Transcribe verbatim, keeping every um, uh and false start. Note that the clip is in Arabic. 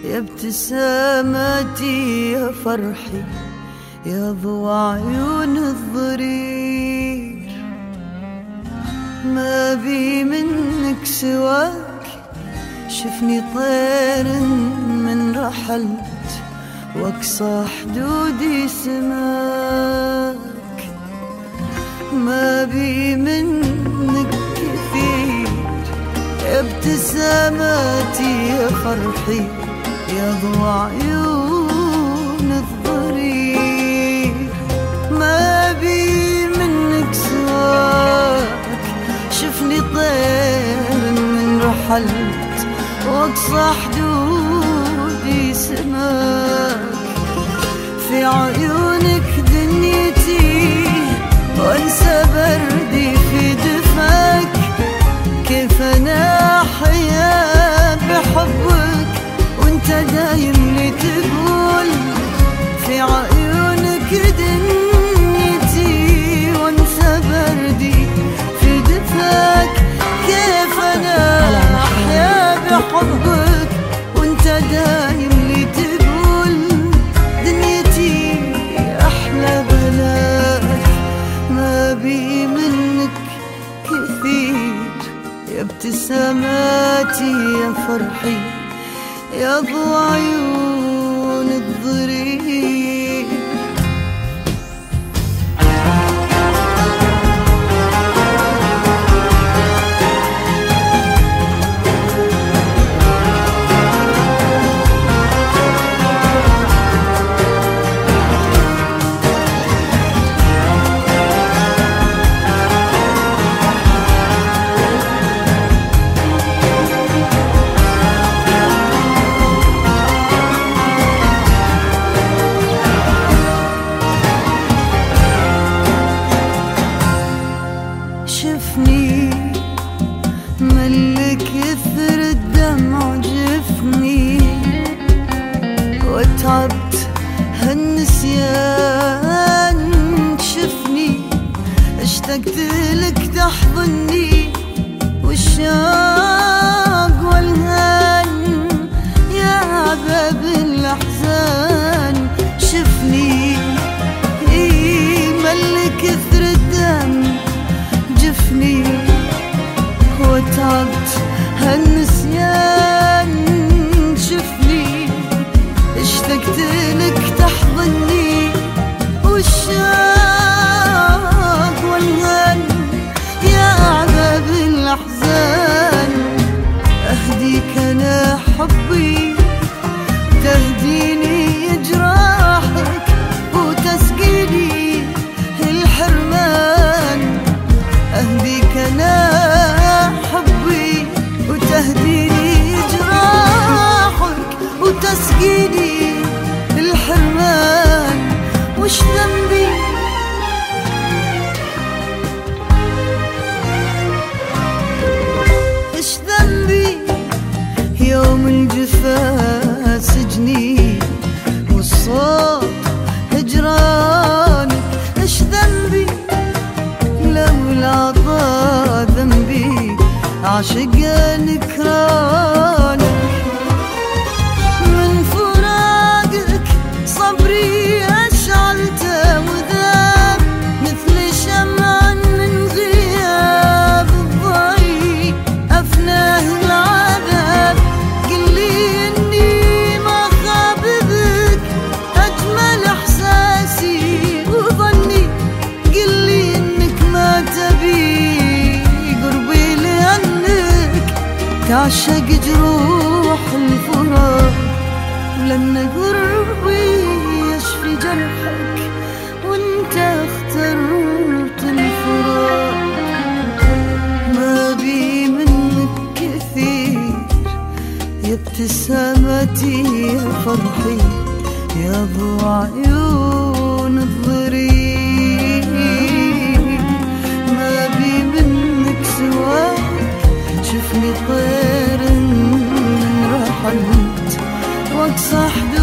يا ابتساماتي يا فرحي يا ضوء عيون الضرير. ما بي منك سواك، شفني طير من رحلت واقصى حدودي سماك. ما بي منك كثير يا ابتساماتي يا فرحي يا ضوء عيون الضرير. ما بي منك سواك، شفني طير من رحلت واقصى حدودي سماك. في عيونك دنيتي وانسى بردي في دفاك. كيف انا احيا بحبك وانت دايم لي تقول في عيونك دنيتي وانسى بردي في دفاك. كيف انا احيا بحبك وانت دايم لي تقول دنيتي احلى بلاك. ما بي منك كثير يا ابتساماتي يا فرحي يا ضوء عيون الضرير. شفني ملك يثر الدمع جفني وتعبت هالنسيان. شفني اشتقت لك تحضني والشوق والهان يا عذاب الأحزان. شفني ملك يثر الدمع جفني وتعبت هالنسيان. شفني اشتقت لك تحضني والشوق والهان يا عذاب الأحزان. أهديك أنا حبي تهديني جراحك وتسقيني الحرمان. أهديك أنا حبي وتهديني جراحك وتسقيني الحرمان. وش ذنبي إيش ذنبي يوم الجفا سجني والصوت هجرانك. إيش ذنبي لولا ضاع ذنبي عاشق نكرانك. من فراقك صبري أشعلته وذاب مثل شمع من غياب الضي أفناه العذاب. قل لي إني ما خاب بك أجمل إحساسي وظني. قل لي تبي قربي لأنك تعشق جروح الفراق. ولأن قربي يشفي جرحك وانت اخترت الفراق. ما بي منك كثير يا ابتسامتي يا فرحي يا ضوء عيون الضرير. شفني طير من رحلت واقصى حدودي